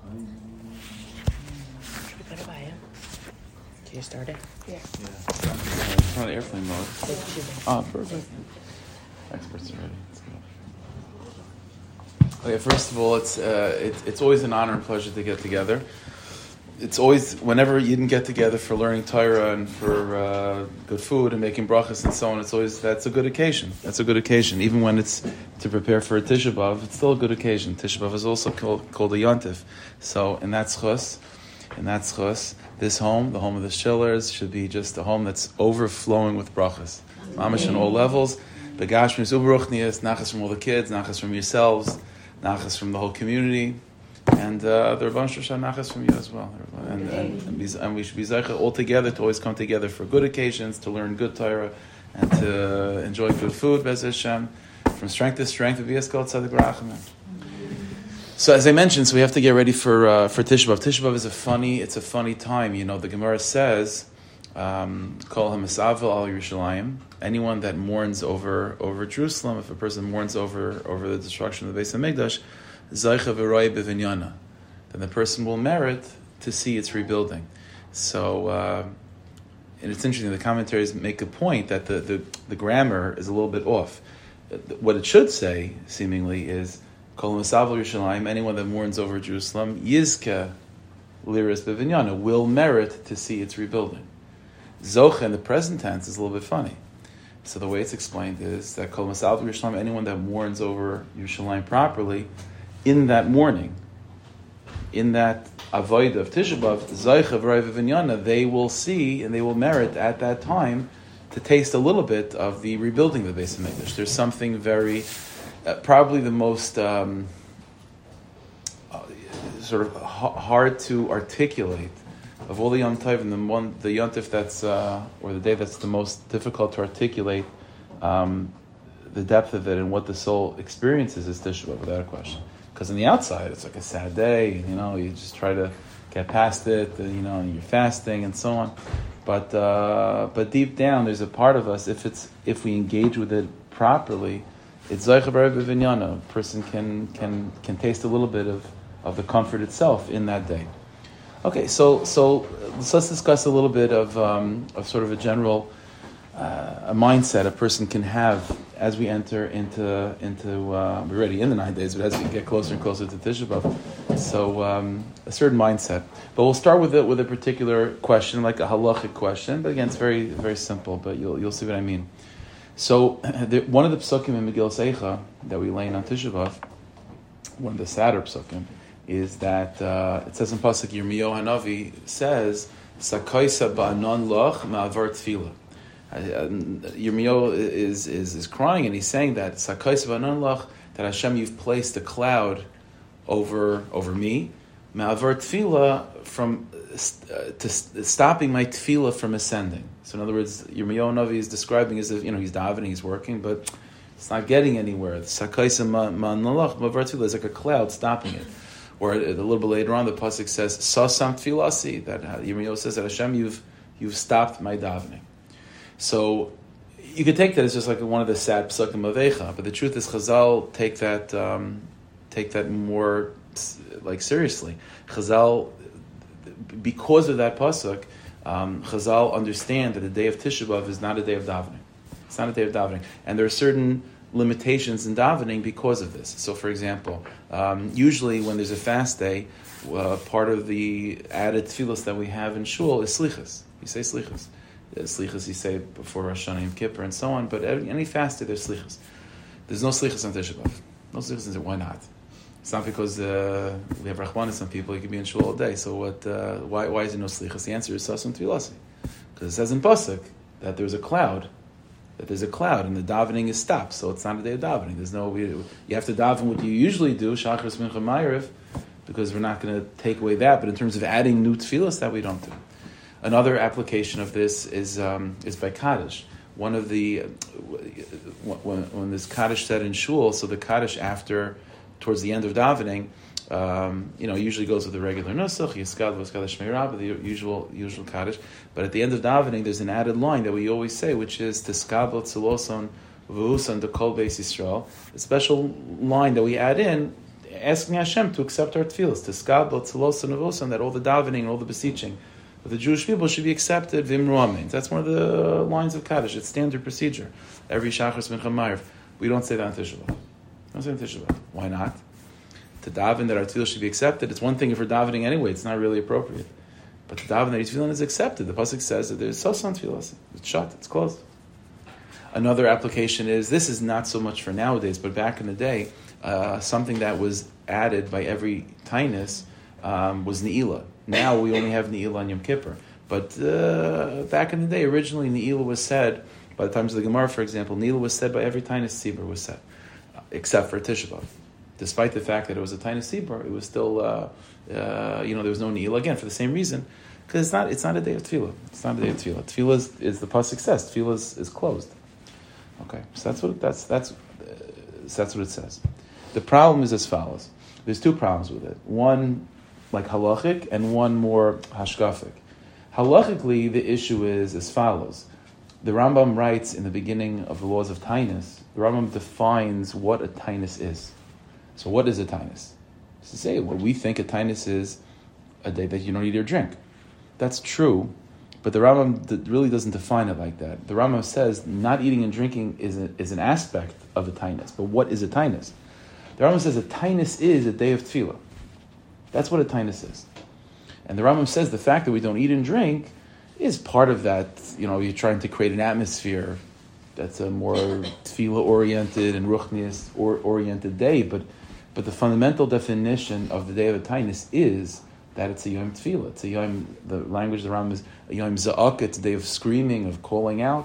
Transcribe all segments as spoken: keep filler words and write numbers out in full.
Should we go to Baya? Can you start it? Yeah. Yeah. It's not airplane mode. Ah, perfect. Experts are ready. Let's go. Okay, first of all, it's uh, it, it's always an honor and pleasure to get together. It's always, whenever you didn't get together for learning Torah and for uh, good food and making brachas and so on, it's always, that's a good occasion. That's a good occasion. Even when it's to prepare for a Tisha B'Av, it's still a good occasion. Tisha B'Av is also called, called a Yontif. So in that schus, in that schus, this home, the home of the Schillers, should be just a home that's overflowing with brachas. Mamash on all levels. Begashmis uberuchnias, nachas from all the kids, nachas from yourselves, nachas from the whole community. And uh, the Rabban Shoshan Nachas from you as well. And, and, and, be, and we should be zeicha all together to always come together for good occasions, to learn good Torah, and to enjoy good food, Bez Hashem, from strength to strength, v'yeskol tzaddik rachamim. So as I mentioned, so we have to get ready for uh, for Tisha B'Av. Tisha B'Av is a funny, it's a funny time. You know, the Gemara says, um, call him Esavel al Yerushalayim. Anyone that mourns over over Jerusalem, if a person mourns over over the destruction of the Beis HaMikdash, Zaycha v'roi b'vinyana, then the person will merit to see its rebuilding. So, uh, and it's interesting, the commentaries make a point that the, the, the grammar is a little bit off. What it should say, seemingly, is Kol Mesavel Yerushalayim, anyone that mourns over Jerusalem, Yizke liris b'vinyana, will merit to see its rebuilding. Zocha in the present tense is a little bit funny. So the way it's explained is that Kol Mesavel Yerushalayim, anyone that mourns over Yerushalayim properly, in that morning, in that avodah of Tisha B'Av, Zaycha v'roi v'vinyana, they will see and they will merit at that time to taste a little bit of the rebuilding of the Beis HaMikdash. There's something very, uh, probably the most um, uh, sort of h- hard to articulate of all the Yom Tov, and the one, the Yom Tov that's, uh, or the day that's the most difficult to articulate um, the depth of it and what the soul experiences is Tisha B'Av, without a question. Because on the outside, it's like a sad day, you know, you just try to get past it, you know, and you're fasting and so on. But uh, but deep down, there's a part of us, if it's if we engage with it properly, it's Zaycha v'roi b'vinyana. A person can can can taste a little bit of, of the comfort itself in that day. Okay, so so let's, let's discuss a little bit of um, of sort of a general uh, a mindset a person can have as we enter into, into uh, we're already in the nine days, but as we get closer and closer to Tisha B'Av, so um, a certain mindset. But we'll start with it with a particular question, like a halachic question. But again, it's very very simple. But you'll you'll see what I mean. So the, one of the psukim in Megillas Eicha that we lay on Tisha B'Av, one of the sadder psukim, is that uh, it says in pasuk Yirmiyahu Hanavi says Sakaisa ba'anon loch ma'avar tefillah. Uh, Yirmiyahu is, is is crying and he's saying that Sakais v'anon that Hashem, you've placed a cloud over over me, ma'avar tefillah, from uh, to stopping my tefillah from ascending. So in other words, Yirmiyahu Navi is describing as if, you know, he's davening, he's working, but it's not getting anywhere. Sakais v'anon ma'avar tefillah is like a cloud stopping it. Or a, a little bit later on, the pasuk says Sasam tefillasi, that Yirmiyahu says that Hashem, you've you've stopped my davening. So you could take that as just like one of the sad psukim of Eicha, but the truth is Chazal take that um, take that more like seriously. Chazal, because of that pasuk, um, Chazal understand that the day of Tisha B'Av is not a day of davening. It's not a day of davening, and there are certain limitations in davening because of this. So, for example, um, usually when there's a fast day, uh, part of the added tefillos that we have in shul is slichas. You say slichas. Slichas you say before Rosh Hashanah and Kippur and so on, but any fast day there's slichas. There's no slichas on Tisha B'Av. No slichas on Tisha B'Av. Why not? It's not because uh, we have rachmanis some people, you can be in shul all day. So what? Uh, why why is there no slichas? The answer is sasum tefillasi. Because it says in pasuk that there's a cloud, that there's a cloud and the davening is stopped, so it's not a day of davening. There's no, you have to daven what you usually do, Shachris Mincha Ma'ariv, because we're not going to take away that, but in terms of adding new tefillas, that we don't do. Another application of this is um, is by Kaddish. One of the, when, when this Kaddish said in shul, so the Kaddish after, towards the end of davening, um, you know, usually goes with the regular nusach, Yiskad v'Yiskad Shmei Rabbah, the usual usual Kaddish. But at the end of davening, there's an added line that we always say, which is Tiskabel Tziloson V'Usan Dekol Beis Yisrael. A special line that we add in asking Hashem to accept our tefillas, to skabel, tzelos, and avos, and that all the davening, all the beseeching of the Jewish people should be accepted. Vimru amen. That's one of the lines of Kaddish. It's standard procedure. Every Shachris Mincha Ma'ariv. We don't say that on Tisha B'Av. We don't say that on Tisha B'Av. Why not? To daven that our tefillah should be accepted. It's one thing if we're davening anyway. It's not really appropriate. But to daven that your tefillah is accepted. The pasuk says that there's sos on tefillah. It's shut. It's closed. Another application is, this is not so much for nowadays, but back in the day, uh, something that was added by every tainus um, was Ne'ilah. Now we only have Ne'ilah on Yom Kippur. But uh, back in the day, originally Ne'ilah was said, by the times of the Gemara, for example, Ne'ilah was said by every tainus tzibur was said, uh, except for Tisha B'Av. Despite the fact that it was a tainus tzibur, it was still, uh, uh, you know, there was no Ne'ilah, again, for the same reason, because it's not, it's not a day of tefillah. It's not a day of tefillah. Tefillah is, is the pasuk says, tefillah is, is closed. Okay, so that's what it, that's that's uh, so that's what it says. The problem is as follows. There's two problems with it. One, like halachic, and one more hashkafic. Halachically, the issue is as follows. The Rambam writes in the beginning of the laws of tainus, the Rambam defines what a tainus is. So what is a tainus? To say what we think a tainus is a day that you don't eat or drink. That's true, but the Rambam really doesn't define it like that. The Rambam says not eating and drinking is a, is an aspect of a tainus. But what is a tainus? The Rambam says a tainus is a day of tefillah. That's what a tainus is. And the Rambam says the fact that we don't eat and drink is part of that. You know, you're trying to create an atmosphere that's a more tefillah-oriented and ruchnius or oriented day. But but the fundamental definition of the day of a tainus is that it's a yom tefillah. It's a yom. The language of the Rambam is a yom za'ak. It's a day of screaming, of calling out.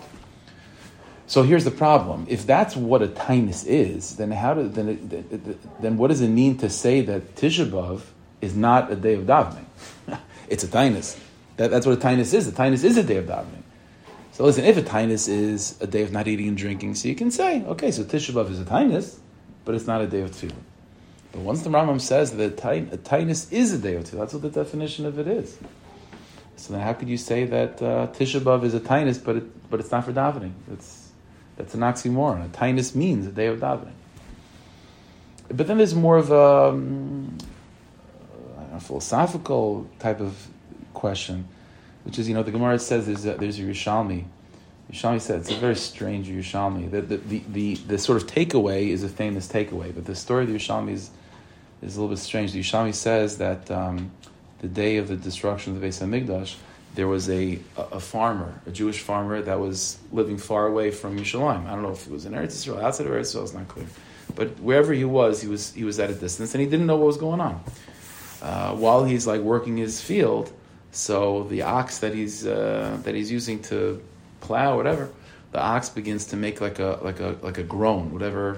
So here's the problem: if that's what a tainus is, then how do then it, then what does it mean to say that Tisha B'Av is not a day of davening? It's a tainus. That, that's what a tainus is. A tainus is a day of davening. So listen, if a tainus is a day of not eating and drinking, so you can say, okay, so Tisha B'Av is a tainus, but it's not a day of tefillah. But once the Rambam says that a tainus is a day of tefillah, that's what the definition of it is. So then how could you say that uh, Tisha B'Av is a tainus, but it, but it's not for davening? That's that's an oxymoron. A tainus means a day of davening. But then there's more of a, um, a philosophical type of question, which is, you know, the Gemara says there's a, there's a Yerushalmi. Yerushalmi said it's a very strange Yerushalmi. The the, the, the the sort of takeaway is a famous takeaway, but the story of the Yerushalmi is, is a little bit strange. The Yerushalmi says that um, the day of the destruction of the Beis HaMikdash, there was a, a farmer, a Jewish farmer that was living far away from Yerushalayim. I don't know if it was in Eretz Yisrael, outside of Eretz Yisrael, it's not clear. But wherever he was, he was he was at a distance, and he didn't know what was going on. Uh, while he's like working his field, so the ox that he's uh, that he's using to plow, whatever, the ox begins to make like a like a like a groan, whatever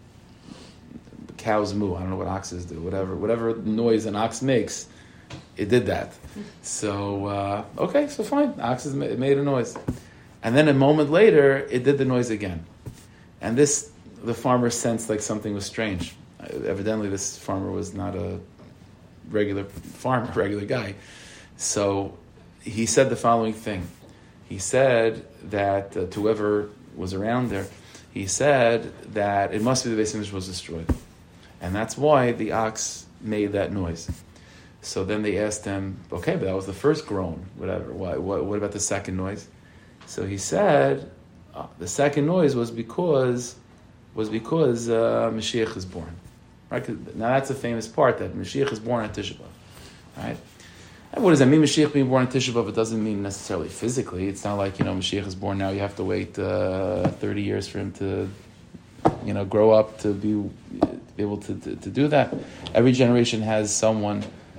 cows moo. I don't know what oxes do. Whatever whatever noise an ox makes, it did that. So uh, okay, so fine, ox has made, made a noise, and then a moment later, it did the noise again, and this the farmer sensed like something was strange. Evidently, this farmer was not a regular farmer, regular guy. So he said the following thing. He said that uh, to whoever was around there, he said that it must be the Beis Hamikdash was destroyed. And that's why the ox made that noise. So then they asked him, okay, but that was the first groan, whatever. Why, what, what about the second noise? So he said, uh, the second noise was because was because uh, Mashiach is born. Right? Now that's a famous part, that Mashiach is born on Tisha B'Av. Right? And what does that mean, Mashiach being born on Tisha B'Av? It doesn't mean necessarily physically. It's not like, you know, Mashiach is born now, you have to wait uh, thirty years for him to, you know, grow up to be, be able to, to, to do that. Every generation has someone,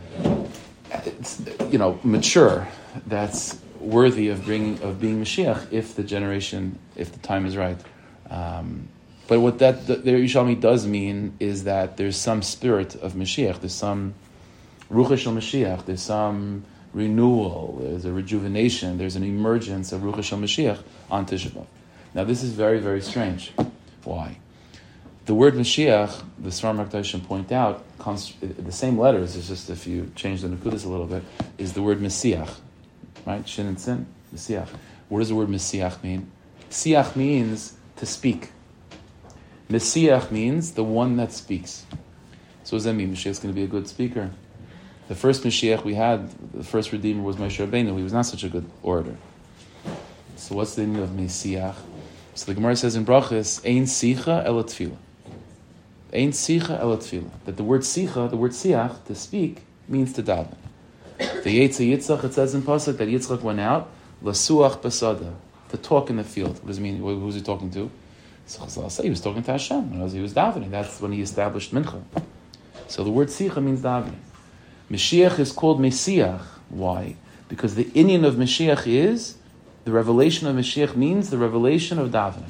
you know, mature, that's worthy of bringing of being Mashiach if the generation, if the time is right. Um, but what that the, the Yerushalmi does mean is that there's some spirit of Mashiach, there's some Ruach Shel Mashiach, there's some renewal, there's a rejuvenation, there's an emergence of Ruach Shel Mashiach on Tisha B'Av. Now this is very, very strange. Why? The word Mashiach, the Sfarim HaKadoshim point out, the same letters, it's just if you change the Nekudas a little bit, is the word Messiach. Right? Shin and Sin, Messiach. What does the word Messiach mean? Siach means to speak. Messiach means the one that speaks. So what does that mean? Mashiach is going to be a good speaker. The first Mashiach we had, the first Redeemer was Moshe Rabbeinu. He was not such a good orator. So what's the meaning of Mesiach? So the Gemara says in Brachos, Ein Sicha El Tefillah. Ein Sicha El Tefillah. That the word Sicha, the word Siach, to speak, means to daven. The Yetzer Yitzchak, it says in Pasuk that Yitzchak went out, Lasuach Basada, to talk in the field. What does it mean? Who was he talking to? So I'll say he was talking to Hashem. He was davening. That's when he established Mincha. So the word Sicha means davening. Mashiach is called Mesiach. Why? Because the inyan of Mashiach is, the revelation of Mashiach means the revelation of davening.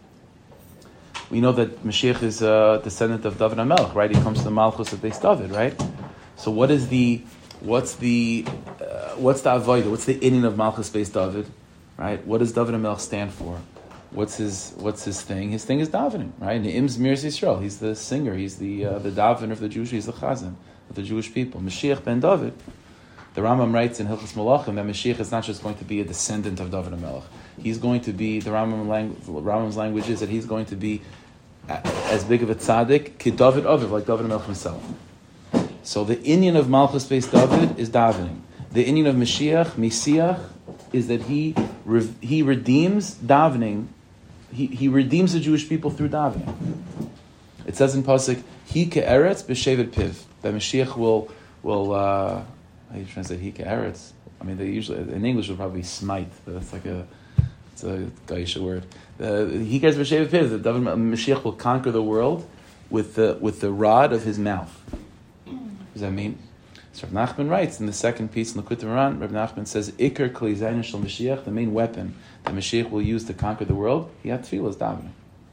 We know that Mashiach is a descendant of David HaMelech, right? He comes to the Malchus of Beis David, right? So what is the, what's the, uh, what's the avodah? What's the inyan of Malchus Beis David, right? What does David HaMelech stand for? What's his, what's his thing? His thing is davening, right? Ne'im Zmiris Yisrael. He's the singer. He's the uh, the davener of the Jewish. He's the chazan of the Jewish people. Mashiach ben David. The Rambam writes in Hilchos Malachim that Mashiach is not just going to be a descendant of David HaMelech. He's going to be, the Rambam lang, Rambam's language is that he's going to be as big of a tzaddik, ki David Aviv, like David HaMelech himself. So the inyan of Malchus Beis David is davening. The inyan of Mashiach, Mesiach, is that he re, he redeems davening. He he redeems the Jewish people through davening. It says in Pasuk, Hi ke'eretz b'shevet piv. That Mashiach will will uh, how do you translate Hi ke'eretz? I mean, they usually in English would probably smite. That's like a it's a Gaisha word. Hi ke'eretz b'shevet piv. That Mashiach will conquer the world with the with the rod of his mouth. What does that mean? So Rav Nachman writes in the second piece in the Likutei Moharan, Rav Nachman says, Iker Kli Zayin Shel Mashiach, the main weapon that Mashiach will use to conquer the world, he had tefillah, is davening.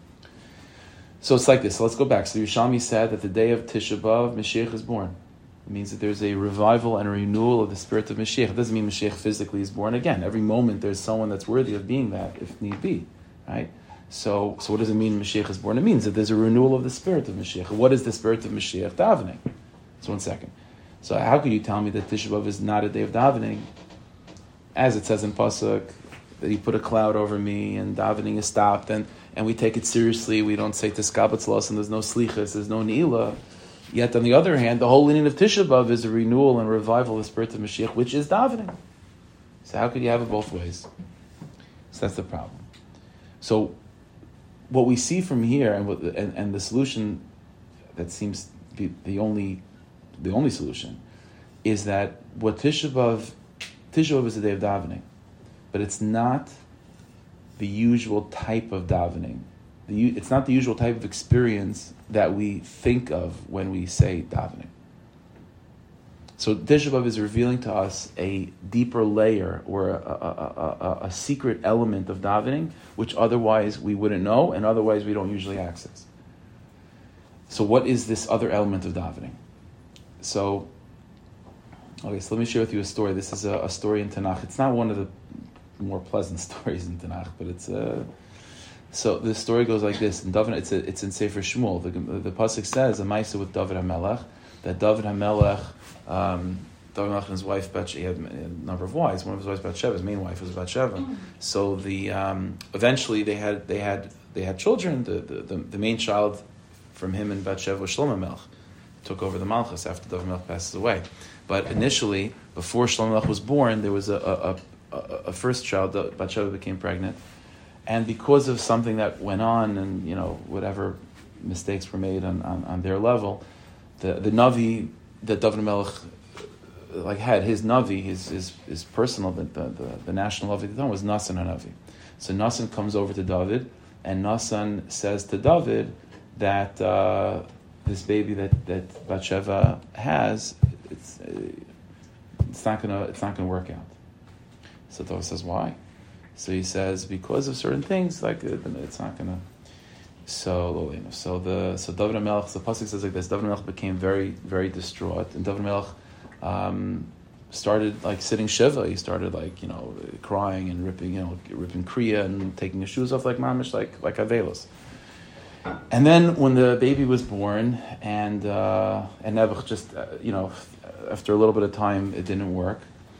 So it's like this. So let's go back. So Yerushalmi said that the day of Tisha B'Av, Mashiach is born. It means that there's a revival and a renewal of the spirit of Mashiach. It doesn't mean Mashiach physically is born again. Every moment there's someone that's worthy of being that, if need be. Right? So, so what does it mean Mashiach is born? It means that there's a renewal of the spirit of Mashiach. What is the spirit of Mashiach? Davening. So one second. So how could you tell me that Tisha B'Av is not a day of davening? As it says in Pasuk, that he put a cloud over me and davening is stopped and, and we take it seriously. We don't say Tiskabatz Los and there's no Slichas, there's no Ne'ilah. Yet on the other hand, the whole meaning of Tisha B'Av is a renewal and revival of the spirit of Mashiach, which is davening. So how could you have it both ways? So that's the problem. So what we see from here and, what, and, and the solution that seems to be the only The only solution is that what Tisha B'Av, Tisha B'Av is a day of davening, but it's not the usual type of davening. The, it's not the usual type of experience that we think of when we say davening. So Tisha B'Av is revealing to us a deeper layer or a, a, a, a, a secret element of davening, which otherwise we wouldn't know and otherwise we don't usually access. So what is this other element of davening? So, okay, so let me share with you a story. This is a, a story in Tanakh. It's not one of the more pleasant stories in Tanakh, but it's a... So the story goes like this. In David, it's, a, it's in Sefer Shmuel. The, the Pasuk says, a Maisa with David HaMelech, that David HaMelech, um, David HaMelech and his wife, Bathsheba, he had a number of wives. One of his wives, Bathsheba, his main wife was Bathsheba. Mm. So the um, eventually they had they had they had children. The the, the, the main child from him and Bathsheba was Shlomo Melech. Took over the Malchus after David Melech passes away. But initially, before Shlomo Melech was born, there was a, a, a, a first child, Bathsheba became pregnant, and because of something that went on and, you know, whatever mistakes were made on, on, on their level, the, the Navi that David Melech like had, his Navi, his his, his personal, the, the, the national Navi at the time was Nassan HaNavi. So Nassan comes over to David, and Nassan says to David that uh, this baby that, that Bathsheba has, it's it's not gonna it's not gonna work out. So David says, why? So he says, because of certain things, like it's not gonna. So so the so David HaMelech, the pasuk says like this: David HaMelech became very very distraught, and David HaMelech um, started like sitting shiva. He started like you know crying and ripping you know ripping kriya and taking his shoes off like mamish like like avelos. And then when the baby was born, and uh, and Nebuch just uh, you know after a little bit of time it didn't work.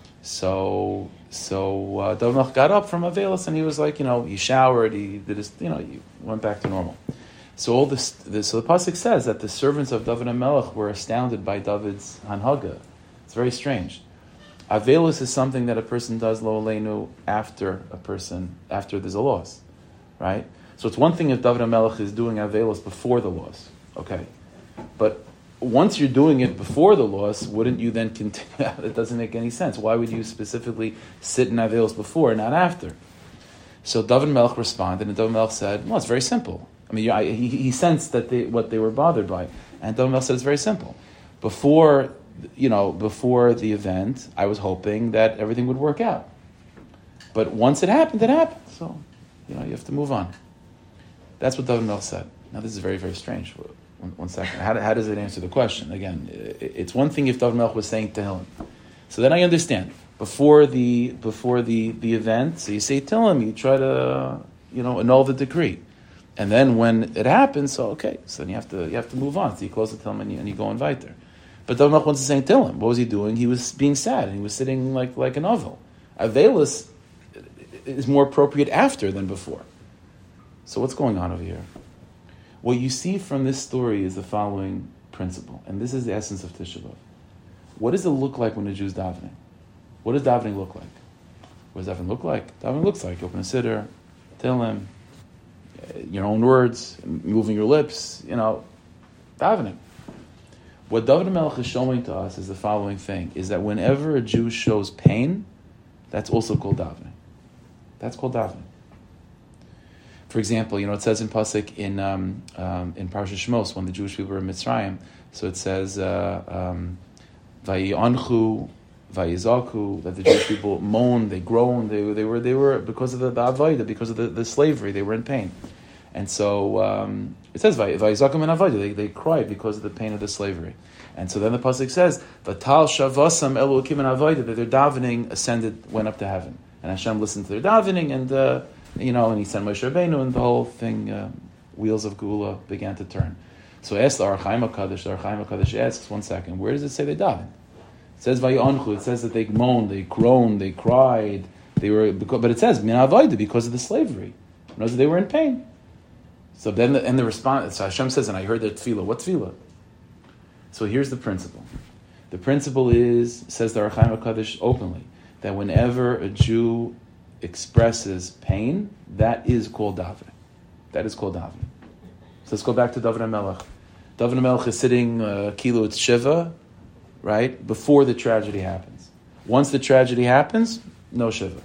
So so uh, David HaMelech got up from avelos and he was like you know he showered, he did his you know he went back to normal. So all this, this, so the pasuk says that the servants of David HaMelech were astounded by David's hanhaga. It's very strange. Avelus is something that a person does lo aleinu after a person, after there's a loss, right? So it's one thing if David HaMelech is doing avelus before the loss, okay, but once you're doing it before the loss, wouldn't you then continue? It doesn't make any sense. Why would you specifically sit in avelus before, not after? So David HaMelech responded, and David HaMelech said, well, it's very simple. I mean, I, he, he sensed that they, what they were bothered by. And David HaMelech said, it's very simple. Before, you know, before the event, I was hoping that everything would work out. But once it happened, it happened. So, you know, you have to move on. That's what David HaMelech said. Now, this is very, very strange. One, one second. How, how does it answer the question? Again, it, it's one thing if David HaMelech was saying Tehillim. So then I understand. Before the before the, the event, so you say Tehillim, you try to, you know, annul the decree. And then when it happens, so okay, so then you have to you have to move on. So you close the Tehillim and you, and you go invite there. But David HaMelech wasn't saying Tehillim. What was he doing? He was being sad, and he was sitting like, like an oval. Avelus is more appropriate after than before. So what's going on over here? What you see from this story is the following principle, and this is the essence of Tisha B'Av. What does it look like when a Jew's davening? What does davening look like? What does davening look like? Davening looks like you open a siddur, Tehillim, your own words, moving your lips, you know, davening. What David HaMelech is showing to us is the following thing, is that whenever a Jew shows pain, that's also called davening. That's called davening. For example, you know, it says in Pasuk in um, um, in Parashat Shmos, when the Jewish people were in Mitzrayim, so it says, Vayi'anchu, uh, Vayizaku, that the Jewish people moaned, they groaned, they, they were, they were because of the, the Avodah, because of the, the slavery, they were in pain. And so um, it says, Vayizakum and Avodah, they, they cried because of the pain of the slavery. And so then the Pasuk says, Vatal Shavasam Elokim and Avodah, that their davening ascended, went up to heaven. And Hashem listened to their davening, and uh, you know, and he sent Moshe Rabbeinu, and the whole thing, uh, wheels of Geula began to turn. So ask the Ar Chaim HaKadosh, the Ar Chaim HaKadosh asks, one second, where does it say they davened? It says Vayi'anchu, it says that they moaned, they groaned, they cried, they were, because, but it says Min Avodah, because of the slavery. In other words, they were in pain. So then, the, and the response, so Hashem says, and I heard their tefillah. What tefillah? So here's the principle. The principle is, says the Ar Chaim HaKadosh openly, that whenever a Jew expresses pain, that is called davening. That is called davening. So let's go back to David HaMelech. David HaMelech is sitting uh, Kilu Shiva, right, before the tragedy happens. Once the tragedy happens, no Shiva.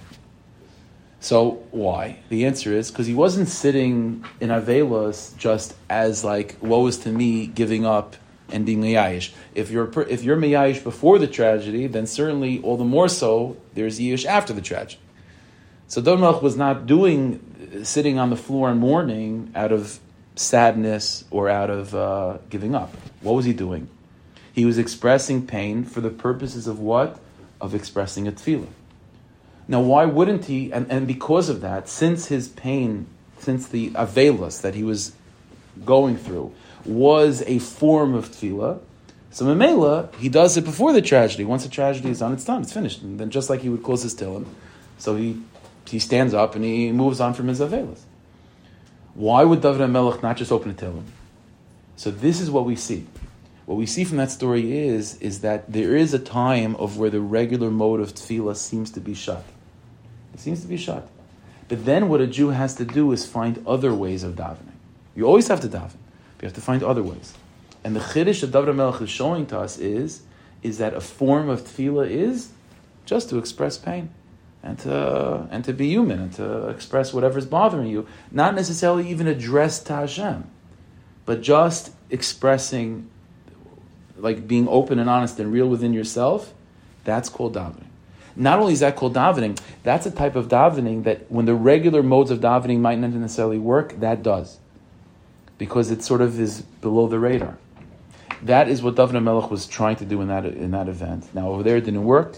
So why? The answer is because he wasn't sitting in Avelos just as like, woe is to me, giving up and being Miyayish. If you're if you're Miyayish before the tragedy, then certainly all the more so there's Yish after the tragedy. So David HaMelech was not doing, sitting on the floor and mourning out of sadness or out of uh, giving up. What was he doing? He was expressing pain for the purposes of what? Of expressing a tefillah. Now, why wouldn't he? And, and because of that, since his pain, since the avelus that he was going through was a form of tefillah, so Memela, he does it before the tragedy. Once the tragedy is done, it's done, it's finished. And then just like he would close his Tehillim, so he he stands up and he moves on from his avelus. Why would David HaMelech not just open a Tehillim? So this is what we see. What we see from that story is, is that there is a time of where the regular mode of tefillah seems to be shut. It seems to be shut. But then what a Jew has to do is find other ways of davening. You always have to daven, but you have to find other ways. And the chiddush that David HaMelech is showing to us is, is that a form of tefillah is just to express pain and to and to be human and to express whatever's bothering you. Not necessarily even addressed to Hashem, but just expressing, like being open and honest and real within yourself. That's called davening. Not only is that called davening, that's a type of davening that when the regular modes of davening might not necessarily work, that does. Because it sort of is below the radar. That is what David HaMelech was trying to do in that in that event. Now over there it didn't work,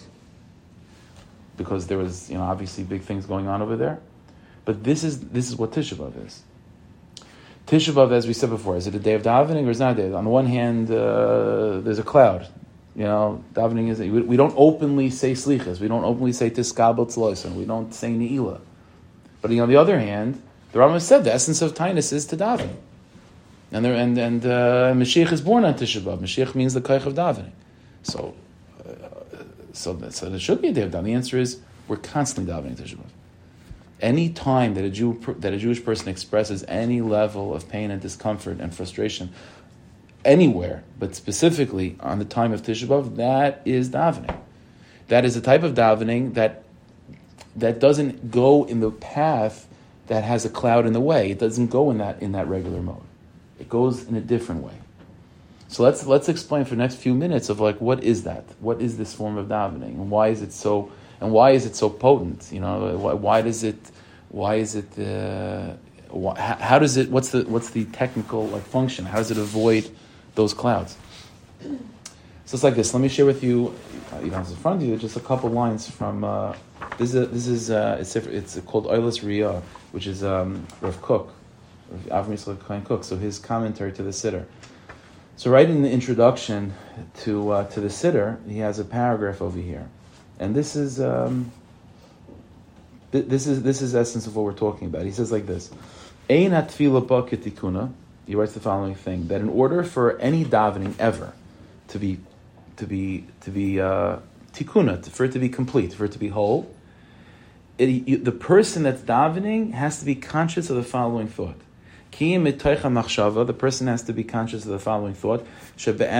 because there was, you know, obviously big things going on over there. But this is this is what Tisha B'Av is. Tisha B'Av, as we said before, is it a day of davening or is it not a day? On the one hand, uh, there's a cloud. You know, davening is, we, we don't openly say slichas, we don't openly say tiskabel tzloisen, we don't say ne'ilah. But on the other hand, the Rambam said the essence of tainus is to daven. And there, and and uh, Mashiach is born on Tisha B'Av. Mashiach means the koich of davening. So, uh, so so there should be a day of davening. The answer is we're constantly davening Tisha B'Av. Any time that a Jew that a Jewish person expresses any level of pain and discomfort and frustration, anywhere, but specifically on the time of Tisha B'Av, that is davening. That is a type of davening that that doesn't go in the path that has a cloud in the way. It doesn't go in that in that regular mode. It goes in a different way. So let's let's explain for the next few minutes of like what is that? What is this form of davening, and why is it so? And why is it so potent? You know, why, why does it? Why is it? Uh, why, how does it? What's the what's the technical like function? How does it avoid those clouds? So it's like this. Let me share with you. You know, it's in front of you. Just a couple lines from. Uh, this is a, this is uh, it's it's called Oilas Riyah, which is um, Rav Kook. Avram Yisrael Kohen Cook, so his commentary to the Siddur. So right in the introduction to uh, to the Siddur, he has a paragraph over here, and this is um, th- this is this is the essence of what we're talking about. He says like this: Ein hatfila ba ketikuna. He writes the following thing: that in order for any davening ever to be to be to be uh, tikuna, for it to be complete, for it to be whole, it, you, the person that's davening has to be conscious of the following thought. The person has to be conscious of the following thought: that the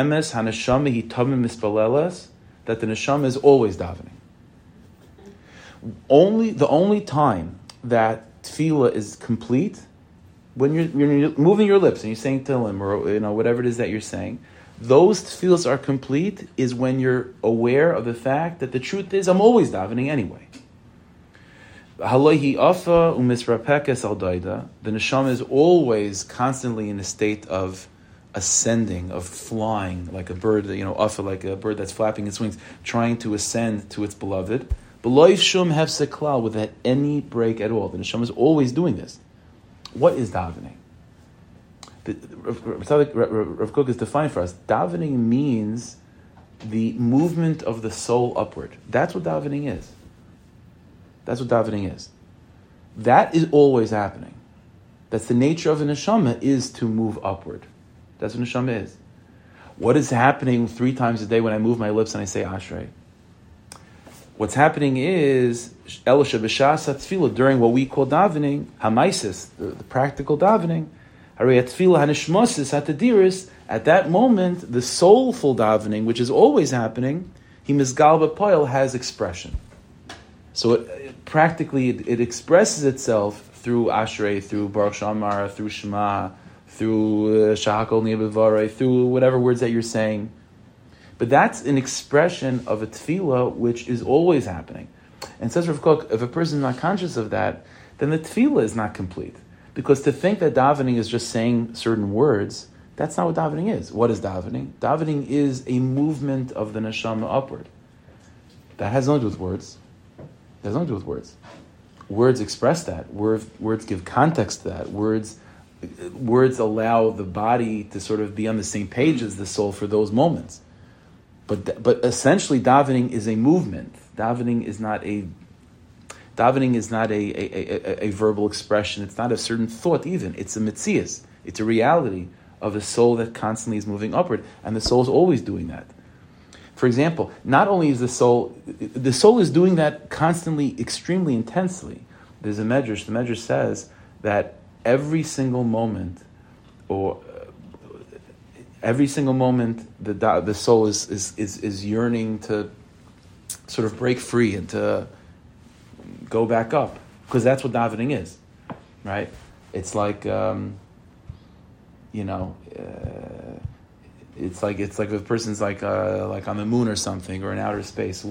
neshama is always davening. Only the only time that tefillah is complete when you're, you're moving your lips and you're saying Tehillim or you know whatever it is that you're saying. Those tefillahs are complete is when you're aware of the fact that the truth is I'm always davening anyway. The neshama is always constantly in a state of ascending, of flying, like a bird, you know, afa, like a bird that's flapping its wings, trying to ascend to its beloved. Without any break at all. The neshama is always doing this. What is davening? The, Rav, Rav, Rav Kook is defined for us. Davening means the movement of the soul upward. That's what davening is. That's what davening is. That is always happening. That's the nature of a neshama, is to move upward. That's what neshama is. What is happening three times a day when I move my lips and I say Ashrei? What's happening is Elisha b'shas tefillah, during what we call davening, hamaisis, the, the practical davening. Harei tefillah hanishmosis hatadiris. At that moment, the soulful davening, which is always happening, he misgal b'poil, has expression. So it, it, practically, it, it expresses itself through Ashrei, through Baruch Shamar, through Shema, through Shahakol Niyabavarei, through whatever words that you're saying. But that's an expression of a tefillah which is always happening. And says Rav Kook, if a person is not conscious of that, then the tefillah is not complete. Because to think that davening is just saying certain words, that's not what davening is. What is davening? Davening is a movement of the neshama upward. That has nothing to do with words. It has nothing to do with words. Words express that. Words, words give context to that. Words, words allow the body to sort of be on the same page as the soul for those moments. But but essentially, davening is a movement. Davening is not a davening is not a, a, a, a verbal expression. It's not a certain thought even. It's a metzias. It's a reality of a soul that constantly is moving upward, and the soul is always doing that. For example, not only is the soul, the soul is doing that constantly, extremely intensely. There's a medrash. The medrash says that every single moment, or uh, every single moment, the the soul is, is is is yearning to sort of break free and to go back up, because that's what davening is, right? It's like, um, you know. Uh, It's like it's like if a person's like uh, like on the moon or something, or in outer space.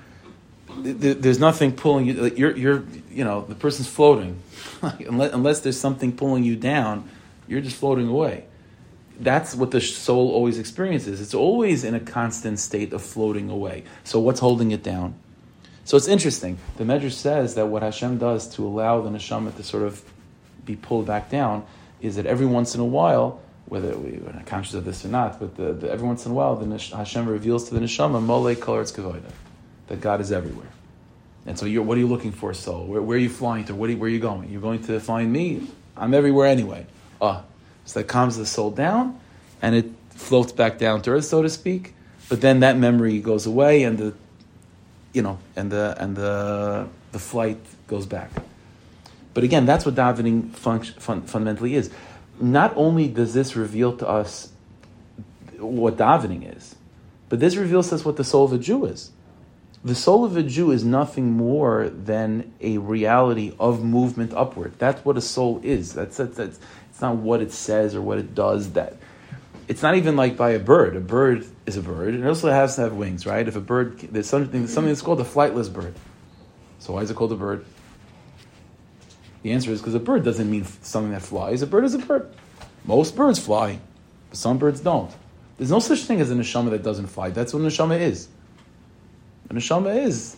There's nothing pulling you. Like you're you're you know the person's floating, unless unless there's something pulling you down, you're just floating away. That's what the soul always experiences. It's always in a constant state of floating away. So what's holding it down? So it's interesting. The Medrash says that what Hashem does to allow the neshama to sort of be pulled back down is that every once in a while, whether we're not conscious of this or not, but the, the, every once in a while, the Hashem reveals to the neshama, Molei Kol Eretz Kavoda, that God is everywhere. And so, you're, what are you looking for, soul? Where, where are you flying to? What are you, where are you going? You're going to find me? I'm everywhere anyway. Ah, So that calms the soul down, and it floats back down to earth, so to speak. But then that memory goes away, and the, you know, and the and the the flight goes back. But again, that's what davening function, fun, fundamentally is. Not only does this reveal to us what davening is, but this reveals to us what the soul of a Jew is. The soul of a Jew is nothing more than a reality of movement upward. That's what a soul is. That's, that's, that's it's not what it says or what it does. That it's not even like by a bird. A bird is a bird, and it also has to have wings, right? If a bird, there's something, something that's called a flightless bird. So why is it called a bird? The answer is because a bird doesn't mean something that flies. A bird is a bird. Most birds fly, but some birds don't. There's no such thing as a neshama that doesn't fly. That's what a neshama is. A neshama is,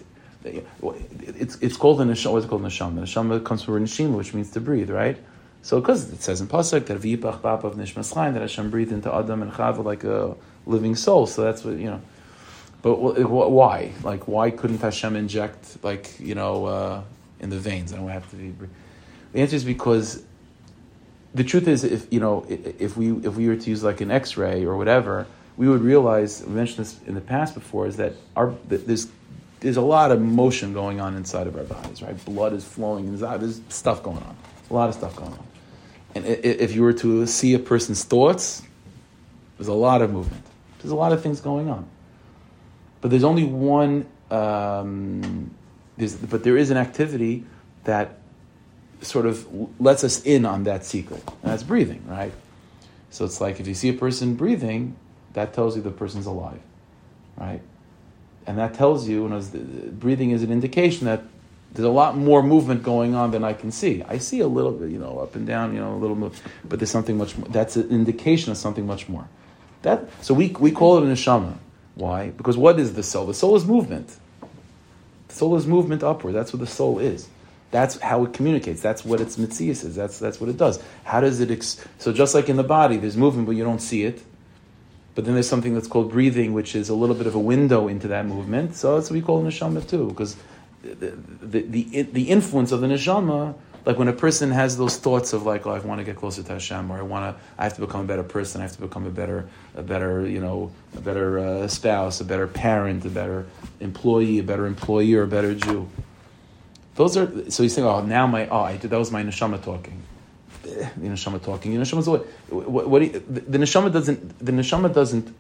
it's it's called a neshama. What's it called neshama? Neshama comes from neshima, which means to breathe, right? So because it says in pasuk that v'yipach b'apav nishmas chaim, that Hashem breathed into Adam and Chava like a living soul. So that's what, you know. But why? Like, why couldn't Hashem inject, like, you know, uh, in the veins? I don't have to be. The answer is because the truth is, if you know, if we if we were to use like an X-ray or whatever, we would realize. We mentioned this in the past before, is that our there's there's a lot of motion going on inside of our bodies, right? Blood is flowing, there's stuff going on, a lot of stuff going on. And if you were to see a person's thoughts, there's a lot of movement. There's a lot of things going on. But there's only one. Um, there's, but there is an activity that sort of lets us in on that secret, and that's breathing, right? So it's like if you see a person breathing, that tells you the person's alive, right? And that tells you, you know, breathing is an indication that there's a lot more movement going on than I can see. I see a little bit, you know, up and down, you know, a little move, but there's something much more. That's an indication of something much more. That so we we call it a neshama. Why? Because what is the soul? The soul is movement. The soul is movement upward. That's what the soul is. That's how it communicates. That's what its mitzias is. That's that's what it does. How does it? Ex- so just like in the body, there's movement, but you don't see it. But then there's something that's called breathing, which is a little bit of a window into that movement. So that's what we call neshama too, because the the the, the influence of the neshama, like when a person has those thoughts of like, oh, I want to get closer to Hashem, or I want to, I have to become a better person, I have to become a better, a better, you know, a better uh, spouse, a better parent, a better employee, a better employer, a better Jew. Those are, so you think, oh, now my, oh, I, that was my neshama talking. The neshama talking. The neshama, what, what, what do you, the, the neshama doesn't, the neshama doesn't,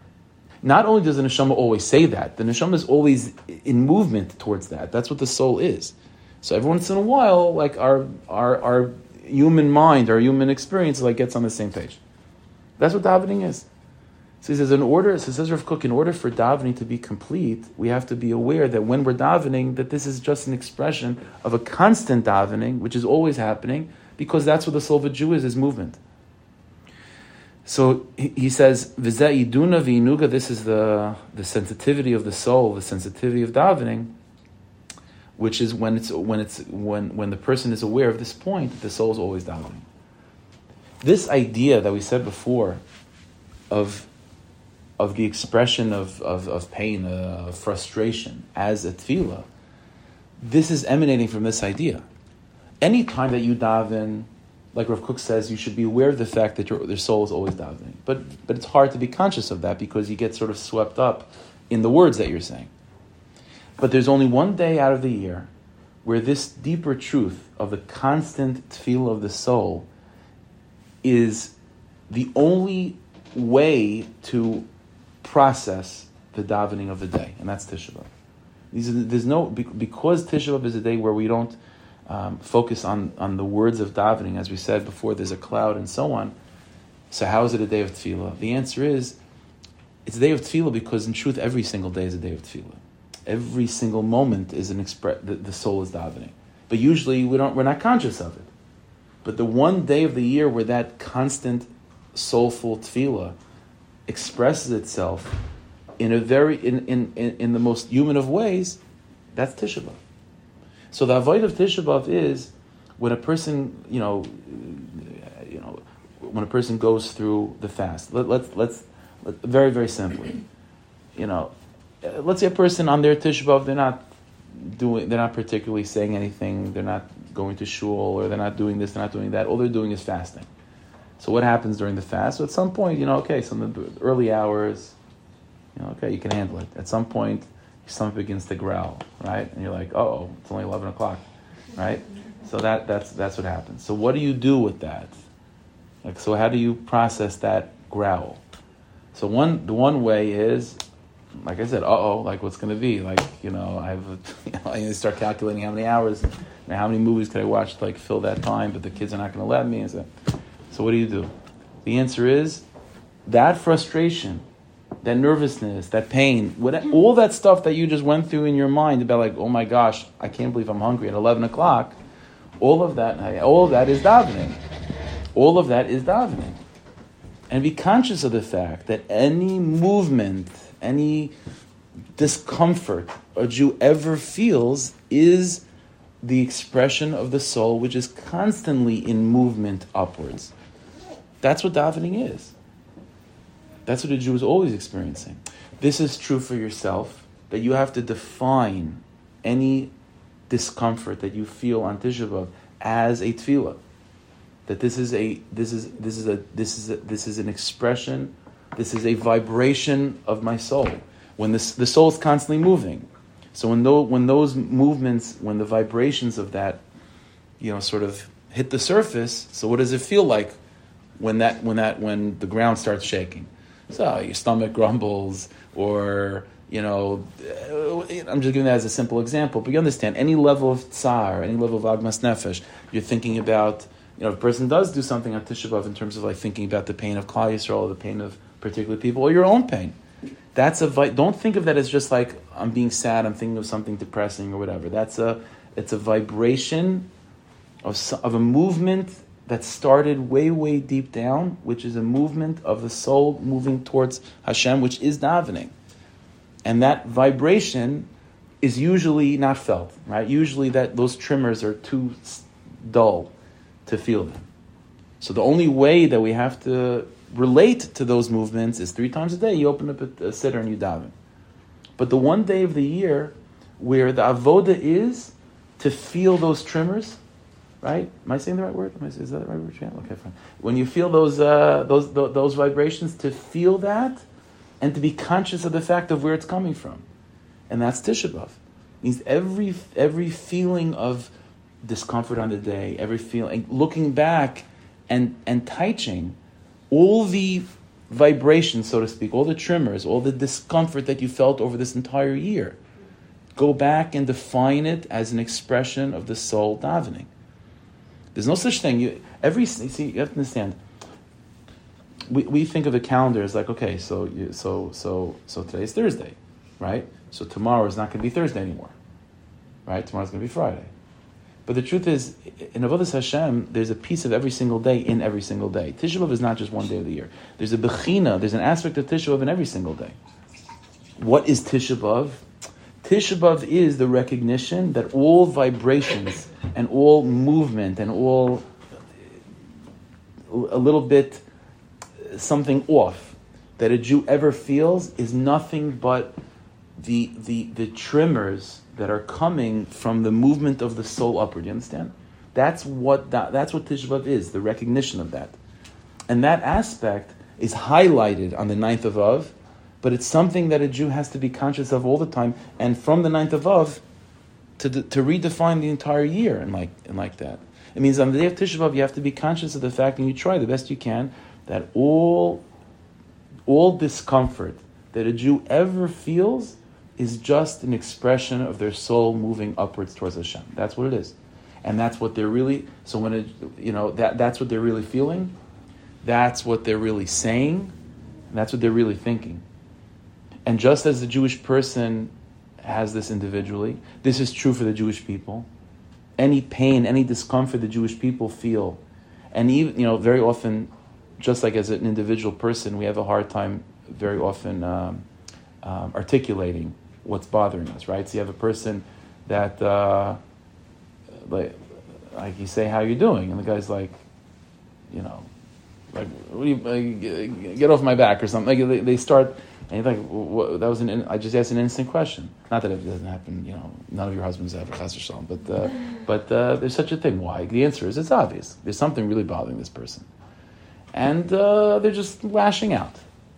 not only does the neshama always say that, the neshama is always in movement towards that. That's what the soul is. So every once in a while, like our, our, our human mind, our human experience, like gets on the same page. That's what davening is. So he says, in order, so says Rav Kook, in order for davening to be complete, we have to be aware that when we're davening, that this is just an expression of a constant davening, which is always happening, because that's what the soul of a Jew is, is movement. So he, he says, V'zeh iduna v'inuga, this is the, the sensitivity of the soul, the sensitivity of davening, which is when it's when it's when when the person is aware of this point, the soul is always davening. This idea that we said before of of the expression of, of, of pain, uh, of frustration as a tefillah, this is emanating from this idea. Any time that you daven, like Rav Kook says, you should be aware of the fact that your, your soul is always davening. But but it's hard to be conscious of that because you get sort of swept up in the words that you're saying. But there's only one day out of the year where this deeper truth of the constant tefillah of the soul is the only way to process the davening of the day, and that's Tisha B'Av. These are, there's no, because Tisha B'Av is a day where we don't um, focus on, on the words of davening, as we said before, there's a cloud and so on. So how is it a day of tefillah? The answer is, it's a day of tefillah because in truth every single day is a day of tefillah. Every single moment is an express. The, the soul is davening, but usually we don't. We're not conscious of it. But the one day of the year where that constant, soulful tefillah expresses itself in a very in in, in, in the most human of ways, that's Tisha B'Av. So the avoid of Tisha B'Av is when a person, you know, you know, when a person goes through the fast. Let, let's let's let, very very simply, you know. Let's say a person on their Tisha B'Av, they're not doing, they're not particularly saying anything, they're not going to shul, or they're not doing this, they're not doing that. All they're doing is fasting. So what happens during the fast? So at some point, you know, okay, so in the early hours, you know, okay, you can handle it. At some point, your stomach begins to growl, right? And you're like, oh, it's only eleven o'clock, right? So that that's that's what happens. So what do you do with that? Like, so how do you process that growl? So one the one way is, like I said, uh-oh, like what's going to be? Like, you know, I have, you know, I start calculating how many hours and how many movies could I watch to like fill that time, but the kids are not going to let me. And so, so what do you do? The answer is that frustration, that nervousness, that pain, what, all that stuff that you just went through in your mind about like, oh my gosh, I can't believe I'm hungry at eleven o'clock. All of that, all of that is davening. All of that is davening. And be conscious of the fact that any movement, any discomfort a Jew ever feels is the expression of the soul, which is constantly in movement upwards. That's what davening is. That's what a Jew is always experiencing. This is true for yourself, that you have to define any discomfort that you feel on Tisha B'Av as a tefillah. That this is a this is this is a this is a, this is an expression, this is a vibration of my soul. When this the soul is constantly moving, so when those when those movements, when the vibrations of that, you know, sort of hit the surface. So what does it feel like when that when that when the ground starts shaking? So your stomach grumbles, or you know, I'm just giving that as a simple example, but you understand any level of tsar, any level of agmas nefesh, you're thinking about. You know, if a person does do something on Tisha B'Av in terms of like thinking about the pain of Klal Yisrael or the pain of particular people or your own pain, that's a vi- don't think of that as just like I'm being sad, I'm thinking of something depressing or whatever. That's a it's a vibration of of a movement that started way way deep down, which is a movement of the soul moving towards Hashem, which is davening, and that vibration is usually not felt. Right? Usually that those tremors are too dull to feel them. So the only way that we have to relate to those movements is three times a day. You open up a, a siddur and you daven. But the one day of the year where the avoda is to feel those tremors, right? Am I saying the right word? Am I, is that the right word? Yeah? Okay, fine. When you feel those uh, those those, those vibrations, to feel that and to be conscious of the fact of where it's coming from, and that's Tisha B'Av. It means every every feeling of discomfort on the day, every feeling, looking back and and touching all the vibrations, so to speak, all the tremors, all the discomfort that you felt over this entire year. Go back and define it as an expression of the soul davening. There's no such thing. You every see you have to understand. We we think of the calendar as like, okay, so you, so so so today's Thursday, right? So tomorrow is not going to be Thursday anymore, right? Tomorrow's going to be Friday. But the truth is, in Avodas Hashem, there's a piece of every single day in every single day. Tisha B'Av is not just one day of the year. There's a bechina, there's an aspect of Tisha B'Av in every single day. What is Tisha B'Av? Tisha B'Av is the recognition that all vibrations and all movement and all a little bit something off that a Jew ever feels is nothing but the the the tremors that are coming from the movement of the soul upward. You understand? That's what that, that's what Tisha B'Av is, the recognition of that. And that aspect is highlighted on the ninth of Av, but it's something that a Jew has to be conscious of all the time, and from the ninth of Av to to redefine the entire year and like and like that. It means on the day of Tisha B'Av you have to be conscious of the fact, and you try the best you can, that all all discomfort that a Jew ever feels is just an expression of their soul moving upwards towards Hashem. That's what it is. And that's what they're really, so when it, you know, that that's what they're really feeling, that's what they're really saying, and that's what they're really thinking. And just as the Jewish person has this individually, this is true for the Jewish people. Any pain, any discomfort the Jewish people feel, and even, you know, very often, just like as an individual person, we have a hard time very often um, um, articulating what's bothering us, right? So you have a person that, uh, like, like you say, how you doing? And the guy's like, you know, like, what do you, uh, get off my back or something. Like they, they start, and you're like, what, that was an, I just asked an innocent question. Not that it doesn't happen, you know, none of your husbands ever, chas v'shalom, but, uh, but uh, there's such a thing. Why? The answer is, it's obvious. There's something really bothering this person. and uh, they're just lashing out.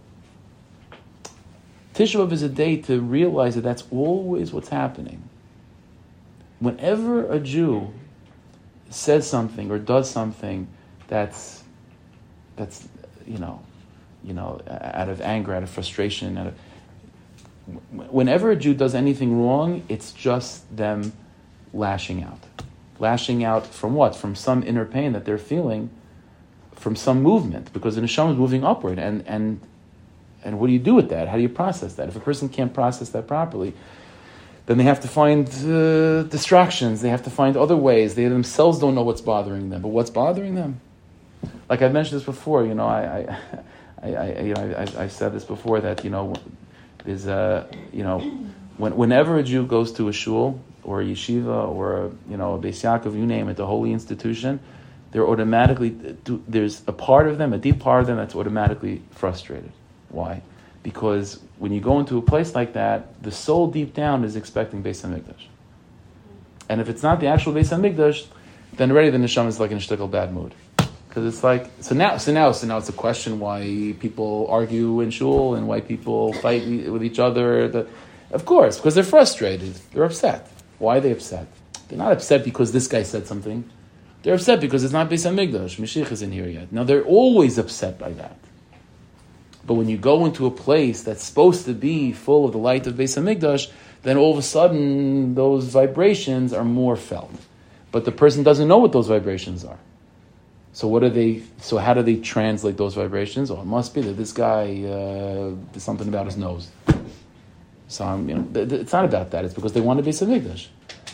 Tisha B'Av is a day to realize that that's always what's happening. Whenever a Jew says something or does something that's that's you know you know out of anger, out of frustration, out of, whenever a Jew does anything wrong, it's just them lashing out. Lashing out from what? From some inner pain that they're feeling, from some movement, because the neshama is moving upward. And, and, and what do you do with that? How do you process that? If a person can't process that properly, then they have to find uh, distractions. They have to find other ways. They themselves don't know what's bothering them. But what's bothering them? Like I've mentioned this before, you know, I, I, I, I you know, I, I've said this before that, you know, there's a, you know, when, whenever a Jew goes to a shul or a yeshiva or a, you know, a Beis Yaakov, you name it, a holy institution, they're automatically, there's a part of them, a deep part of them that's automatically frustrated. Why? Because when you go into a place like that, the soul deep down is expecting Beis HaMikdash. And if it's not the actual Beis HaMikdash, then already the neshama is like in a shtickle bad mood. Because it's like, so now, so now, so now it's a question why people argue in shul and why people fight with each other. The, of course, because they're frustrated. They're upset. Why are they upset? They're not upset because this guy said something. They're upset because it's not Beis HaMikdash. Mashiach isn't here yet. Now, they're always upset by that. But when you go into a place that's supposed to be full of the light of Beis HaMikdash, then all of a sudden, those vibrations are more felt. But the person doesn't know what those vibrations are. So what are they? So how do they translate those vibrations? Oh, it must be that this guy uh, did something about his nose. So I'm, you know, it's not about that. It's because they want to be Beis HaMikdash.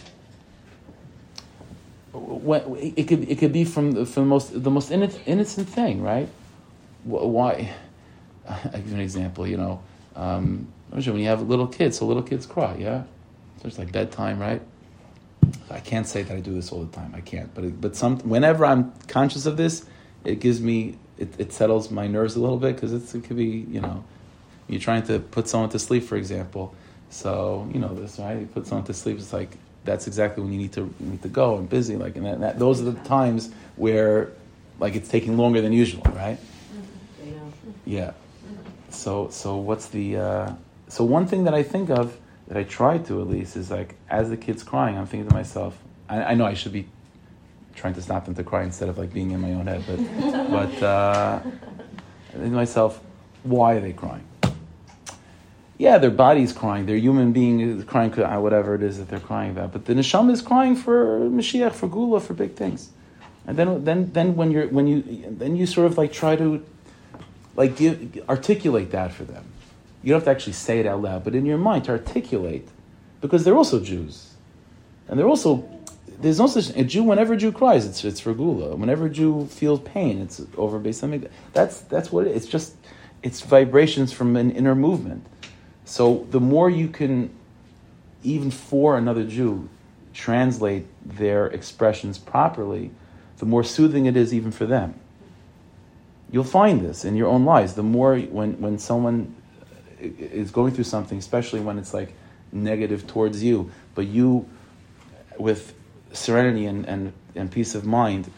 When, it could it could be from the, from the most the most innocent, innocent thing, right? Why? I'll give you an example. You know, um, when you have little kids, so little kids cry. Yeah, so it's like bedtime, right? I can't say that I do this all the time. I can't, but it, but some whenever I'm conscious of this, it gives me it, it settles my nerves a little bit because it could be, you know, you're trying to put someone to sleep, for example. So you know this, right? You put someone to sleep. It's like that's exactly when you need to you need to go and busy. Like and that, that, those are the times where like it's taking longer than usual, right? Yeah. So so what's the uh, so one thing that I think of. That I try to at least is like as the kid's crying, I'm thinking to myself, I, I know I should be trying to stop them to cry instead of like being in my own head, but but uh, I think to myself, why are they crying? Yeah, their body's crying, their human being is crying, whatever it is that they're crying about. But the neshama is crying for Mashiach, for Gula, for big things. And then then then when you're when you then you sort of like try to like give articulate that for them. You don't have to actually say it out loud, but in your mind to articulate, because they're also Jews, and they're also there's no such a Jew. Whenever a Jew cries, it's it's for Gula. Whenever a Jew feels pain, it's over Beis HaMikdash. That's that's what it is. It's just it's vibrations from an inner movement. So the more you can, even for another Jew, translate their expressions properly, the more soothing it is even for them. You'll find this in your own lives. The more when when someone is going through something, especially when it's like negative towards you, but you, with serenity and, and, and peace of mind,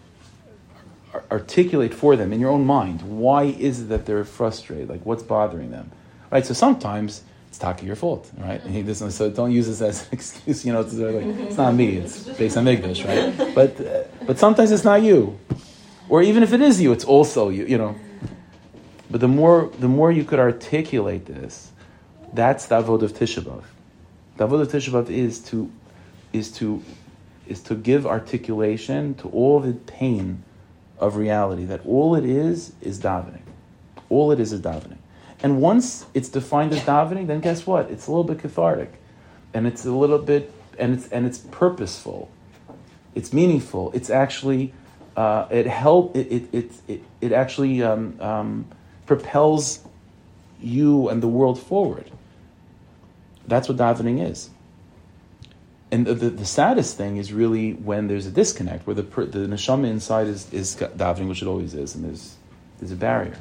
articulate for them in your own mind, why is it that they're frustrated? Like, what's bothering them? Right? So sometimes it's Taka your fault, right? And he doesn't, so don't use this as an excuse, you know, it's, like, it's not me, it's Beis HaMikdash, right? But, uh, but sometimes it's not you. Or even if it is you, it's also you, you know. But the more the more you could articulate this, that's the avodah of Tisha B'Av. The avodah of Tisha B'Av is to is to is to give articulation to all the pain of reality. That all it is is davening. All it is is davening. And once it's defined as davening, then guess what? It's a little bit cathartic, and it's a little bit and it's and it's purposeful. It's meaningful. It's actually uh, it help it it it it, it actually. Um, um, propels you and the world forward. That's what davening is. And the, the, the saddest thing is really when there's a disconnect, where the the neshama inside is, is davening, which it always is, and there's there's a barrier.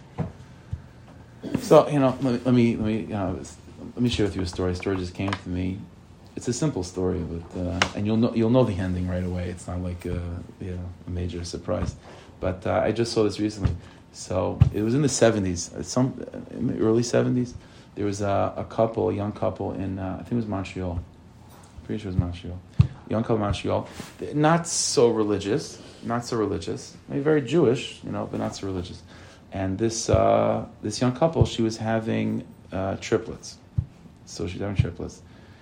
So, you know, let, let me let me you know, let me share with you a story. A story just came to me. It's a simple story, but uh, and you'll know you'll know the ending right away. It's not like a, you know, a major surprise. But uh, I just saw this recently. So it was in the seventies, some in the early seventies. There was a, a couple, a young couple in, uh, I think it was Montreal. Pretty sure it was Montreal. Young couple in Montreal. Not so religious, not so religious. Maybe very Jewish, you know, but not so religious. And this uh, this young couple, she was having uh, triplets. So she's having triplets.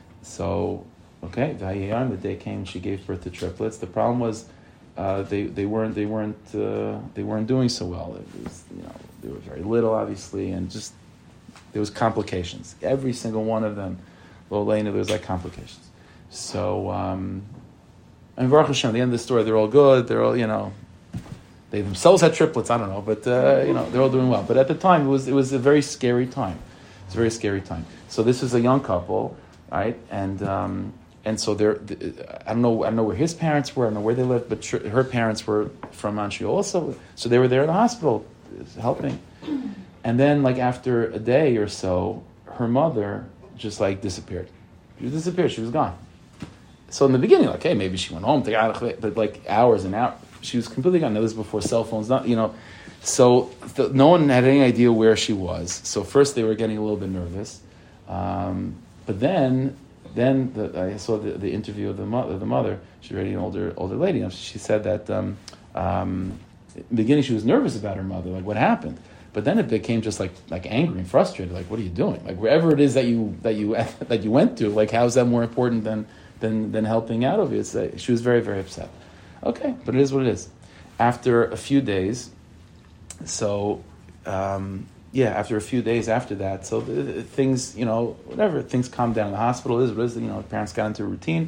So, okay, the day came, she gave birth to triplets. The problem was uh, they they weren't they weren't uh, they weren't doing so well. It was, you know, they were very little, obviously, and just there was complications. Every single one of them, Lo Leina, there was like complications. So, um, and Baruch Hashem, at the end of the story, they're all good. They're all, you know, they themselves had triplets. I don't know, but uh, you know, they're all doing well. But at the time, it was it was a very scary time. It's a very scary time. So this is a young couple, right? And um, and so they're, I don't know, I don't know where his parents were. I don't know where they lived, but tr- her parents were from Montreal also. So they were there in the hospital, helping. And then, like after a day or so, her mother just like disappeared. She disappeared. She was gone. So in the beginning, like, hey, maybe she went home. But like hours and hours, she was completely gone. That was before cell phones. Not, you know. So the, no one had any idea where she was. So first they were getting a little bit nervous, um, but then, then the, I saw the, the interview of the mother. The mother, she's already an older older lady. And she said that um, um, in the beginning she was nervous about her mother, like what happened. But then it became just like like angry and frustrated. Like, what are you doing? Like wherever it is that you that you that you went to, like how is that more important than than than helping out of you? It's like, she was very very upset. Okay, but it is what it is. After a few days. So, um, yeah, after a few days after that, so the, the things, you know, whatever, things calmed down in the hospital. It is what it is, you know, the parents got into a routine.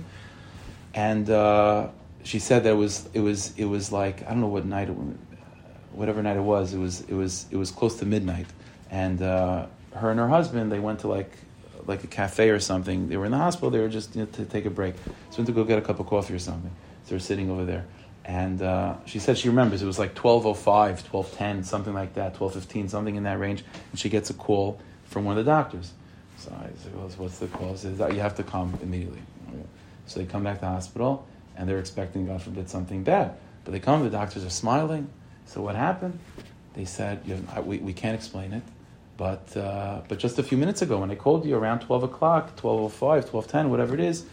And uh, she said that it was, it was, it was like, I don't know what night, it, whatever night it was, it was, it was, it was close to midnight. And uh, her and her husband, they went to like, like a cafe or something. They were in the hospital. They were just, you know, to take a break. So went to go get a cup of coffee or something. So they were sitting over there. And uh, she said she remembers it was like twelve oh five, twelve ten, something like that, twelve fifteen, something in that range. And she gets a call from one of the doctors. So I said, well, what's the call? She says, you have to come immediately. So they come back to the hospital, and they're expecting, God forbid, something bad. But they come, the doctors are smiling. So what happened? They said, you know, we, we can't explain it. But uh, but just a few minutes ago, when I called you around twelve o'clock, twelve oh five, twelve ten, whatever it is,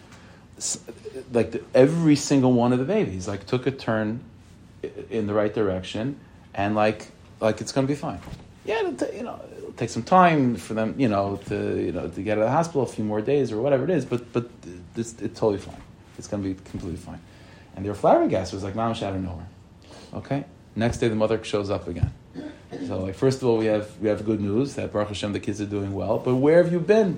like the, every single one of the babies like took a turn in the right direction, and like like it's going to be fine. Yeah, it'll t- you know, it'll take some time for them, you know, to you know to get out of the hospital, a few more days or whatever it is. But but it's, it's totally fine. It's going to be completely fine. And their flabbergasted was like mamash out of nowhere. Okay, next day the mother shows up again. So like first of all we have we have good news that Baruch Hashem the kids are doing well. But where have you been?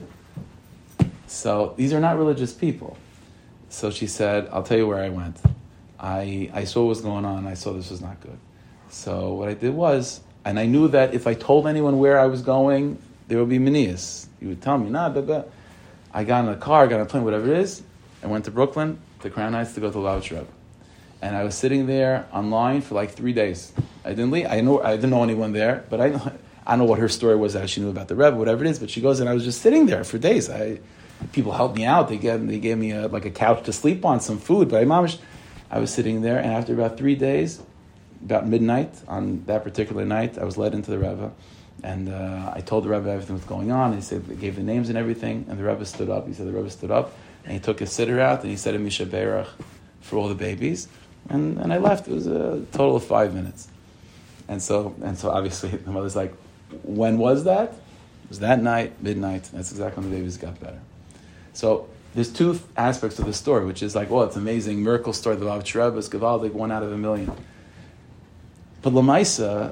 So these are not religious people. So she said, I'll tell you where I went. I I saw what was going on. I saw this was not good. So what I did was, and I knew that if I told anyone where I was going, there would be manias. You would tell me, nah, blah, blah. I got in a car, got on a plane, whatever it is. I went to Brooklyn, to Crown Heights, to go to Lubavitch Rebbe. And I was sitting there online for like three days. I didn't leave. I know I didn't know anyone there, but I I don't know what her story was that she knew about the Rebbe, whatever it is. But she goes, and I was just sitting there for days. I. People helped me out. They gave they gave me a, like a couch to sleep on, some food. But I, mamish, I was sitting there, and after about three days, about midnight on that particular night, I was led into the Rebbe, and uh, I told the Rebbe everything was going on. He said they gave the names and everything, and the Rebbe stood up. He said the Rebbe stood up, and he took his sitter out, and he said a Misha Berach for all the babies, and and I left. It was a total of five minutes, and so and so obviously the mother's like, when was that? It was that night, midnight. That's exactly when the babies got better. So there's two aspects of the story, which is like, well, it's an amazing miracle story. The Lubavitch Rebbe is Gavaldik, one out of a million. But Lamaisa,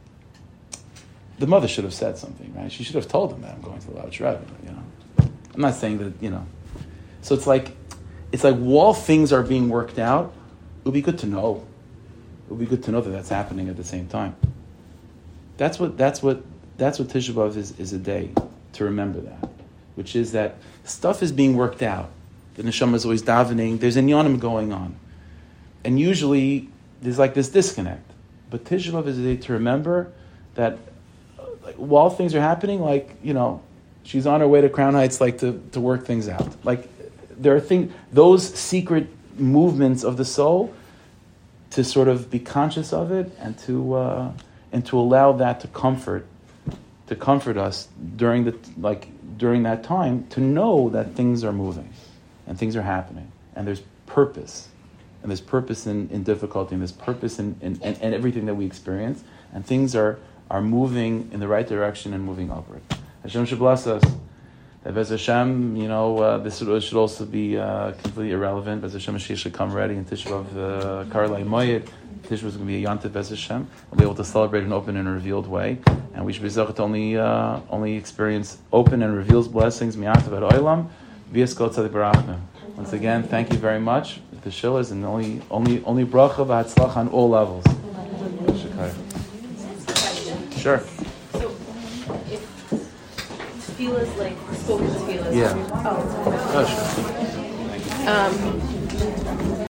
the mother should have said something, right? She should have told him that I'm going to the Lubavitch Rebbe. You know, I'm not saying that, you know. So it's like, it's like while things are being worked out, it would be good to know. It would be good to know that that's happening at the same time. That's what that's what that's what Tisha B'Av is, is a day to remember that, which is that stuff is being worked out. The neshama is always davening. There's an yonim going on. And usually there's like this disconnect. But Tisha B'Av is a day to remember that uh, like, while things are happening, like, you know, she's on her way to Crown Heights, like to, to work things out. Like there are things, those secret movements of the soul, to sort of be conscious of it and to uh, and to allow that to comfort, to comfort us during the like during that time, to know that things are moving, and things are happening, and there's purpose, and there's purpose in, in difficulty, and there's purpose in, in, in, in everything that we experience, and things are are moving in the right direction and moving upward. Hashem should bless us. That Bez Hashem, you know, uh, this should, should also be uh, completely irrelevant. Bez Hashem Mashiach should come ready in Tisha B'Av, uh, Karlai Moyed. Tisha is going to be a Yontif Bez Hashem. We'll be able to celebrate in an open and revealed way. And we should be zochet to only, uh, only experience open and revealed blessings. Mi'atav ad oilam, v'yas kol tzadik barachnu. Once again, thank you very much. The shillas and only, only, only bracha v'hatzlach on all levels. Sure. Tefillah like spoken tefillah. Yeah. Oh. Oh, sure. Thank you. Um,